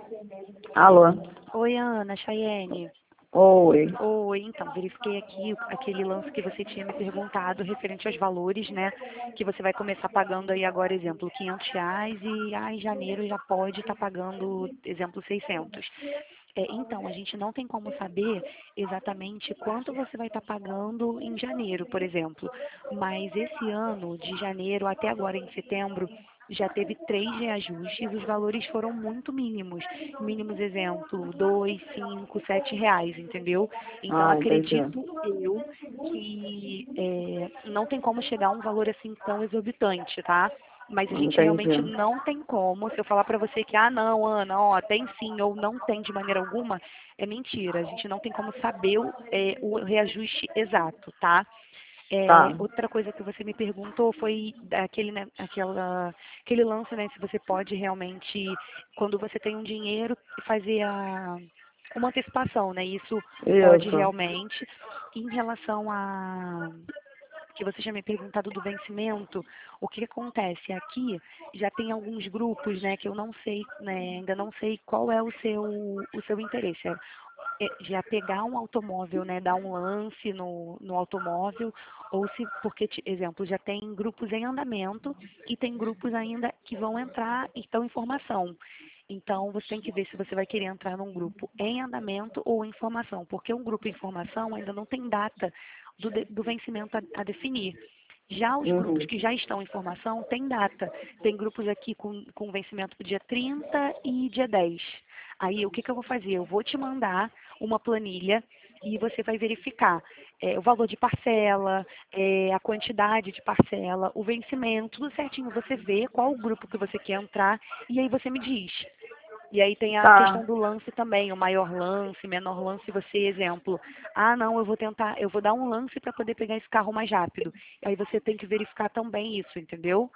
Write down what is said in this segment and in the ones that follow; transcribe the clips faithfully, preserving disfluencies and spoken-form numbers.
Alô? Oi, Ana, Chayene. Oi. Oi, então, verifiquei aqui o- aquele lance que você tinha me perguntado referente aos valores, né? Que você vai começar pagando aí agora, exemplo, quinhentos reais e ah, em janeiro já pode estar pagando, exemplo, seiscentos. É, então, a gente não tem como saber exatamente quanto você vai estar pagando em janeiro, por exemplo. Mas esse ano, de janeiro até agora em setembro, já teve três reajustes, os valores foram muito mínimos. Mínimos, exemplo, dois, cinco, sete reais, entendeu? Então, Ah, entendi. acredito eu que é, não tem como chegar a um valor assim tão exorbitante, tá? Mas a gente realmente Entendi. não tem como. Se eu falar pra você que, ah, não, Ana, ó, tem sim ou não tem de maneira alguma, é mentira. A gente não tem como saber o, é, o reajuste exato, tá? É, Tá. outra coisa que você me perguntou foi aquele, né, aquela, aquele lance, né, se você pode realmente, quando você tem um dinheiro, fazer a, uma antecipação, né? Isso pode Isso. realmente. Em relação a que você já me perguntado do vencimento, o que acontece aqui já tem alguns grupos, né, que eu não sei, né, ainda não sei qual é o seu o seu interesse. É, é já pegar um automóvel, né, dar um lance no, no automóvel, ou se, porque, ti- exemplo, já tem grupos em andamento e tem grupos ainda que vão entrar e estão em formação. Então, você tem que ver se você vai querer entrar num grupo em andamento ou em formação, porque um grupo em formação ainda não tem data do, de- do vencimento a, a definir. Já os grupos Uhum. que já estão em formação têm data. Tem grupos aqui com, com vencimento para dia trinta e dia dez. Aí, o que, que eu vou fazer? Eu vou te mandar uma planilha e você vai verificar é, o valor de parcela, é, a quantidade de parcela, o vencimento, tudo certinho. Você vê qual o grupo que você quer entrar e aí você me diz. E aí tem a questão Tá. do lance também, o maior lance, menor lance, você, exemplo, ah, não, eu vou tentar, eu vou dar um lance para poder pegar esse carro mais rápido. Aí você tem que verificar também isso, entendeu?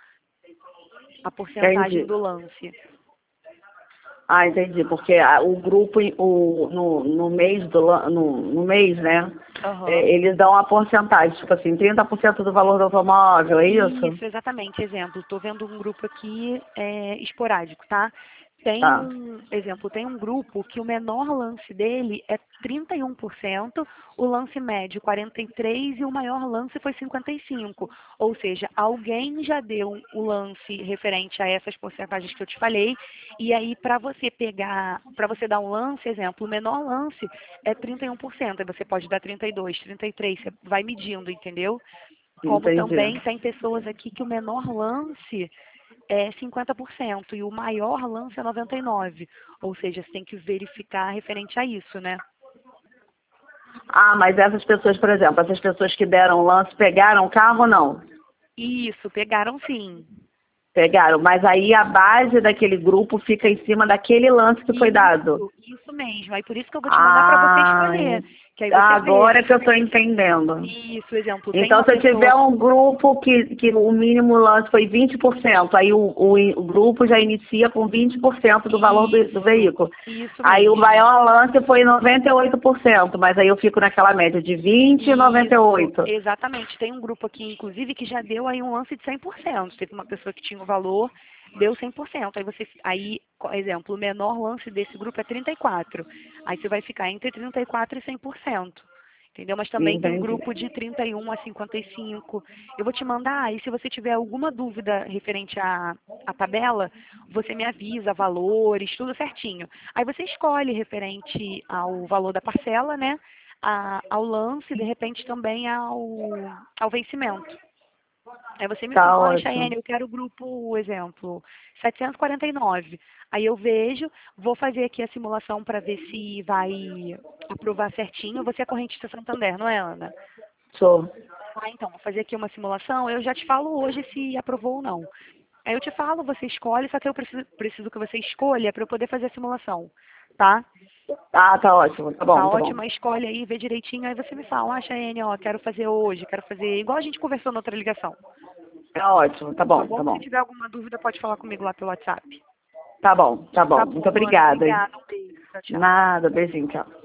A porcentagem Entendi. do lance. Ah, entendi. Porque a- o grupo, o, no, no mês do lan- no, no mês, né? Aham. é, eles dão uma porcentagem, tipo assim, trinta por cento do valor do automóvel, é isso? Isso, exatamente. Exemplo, estou vendo um grupo aqui é, esporádico, tá? Tem Tá. um, exemplo, tem um grupo que o menor lance dele é trinta e um por cento, o lance médio quarenta e três por cento e o maior lance foi cinquenta e cinco por cento. Ou seja, alguém já deu o lance referente a essas porcentagens que eu te falei, e aí para você pegar, para você dar um lance, exemplo, o menor lance é trinta e um por cento, aí você pode dar trinta e dois, trinta e três, você vai medindo, entendeu? Como Entendi. também tem pessoas aqui que o menor lance é cinquenta por cento e o maior lance é noventa e nove por cento. Ou seja, você tem que verificar referente a isso, né? Ah, mas essas pessoas, por exemplo, essas pessoas que deram lance, pegaram o carro ou não? Isso, pegaram sim. Pegaram, mas aí a base daquele grupo fica em cima daquele lance que foi dado. Isso, isso mesmo. Aí por isso que eu vou te mandar para você Ah, escolher. Que aí você vê. agora que eu estou entendendo. Isso, exemplo, tem Então, uma se eu pessoa. tiver um grupo que, que o mínimo lance foi vinte por cento, aí o, o, o grupo já inicia com vinte por cento do valor do, do Isso, veículo. isso Aí o mesmo. maior lance foi noventa e oito por cento, mas aí eu fico naquela média de vinte e noventa e Isso, oito. exatamente. Tem um grupo aqui, inclusive, que já deu aí um lance de cem por cento. Teve uma pessoa que tinha o valor, deu cem por cento. Aí você, aí, por exemplo, o menor lance desse grupo é trinta e quatro. Aí você vai ficar entre trinta e quatro e cem por cento. Entendeu? Mas também tem Entendi. grupo de trinta e um a cinquenta e cinco. Eu vou te mandar, e se você tiver alguma dúvida referente à, à tabela, você me avisa, valores, tudo certinho. Aí você escolhe referente ao valor da parcela, né? A- ao lance, de repente também ao, ao vencimento. Aí você me Tá fala, olha, ótimo. Chayane, eu quero o grupo, exemplo, setecentos e quarenta e nove. Aí eu vejo, vou fazer aqui a simulação para ver se vai aprovar certinho. Você é correntista Santander, não é, Ana? Sou. Ah, então, vou fazer aqui uma simulação, eu já te falo hoje se aprovou ou não. Aí eu te falo, você escolhe, só que eu preciso, preciso que você escolha para eu poder fazer a simulação, tá? Ah, tá ótimo. Tá Tá bom, tá bom. ótima, escolhe aí, vê direitinho, aí você me fala, ah, Chayane, ó, quero fazer hoje, quero fazer igual a gente conversou na outra ligação. Tá ótimo. Tá Tá bom, tá bom? Se bom. tiver alguma dúvida, pode falar comigo lá pelo WhatsApp. Tá bom, tá Tá bom. Muito bom, Ana. obrigada, hein? Obrigada. Um beijo. Tchau, tchau. Nada, beijinho, tchau.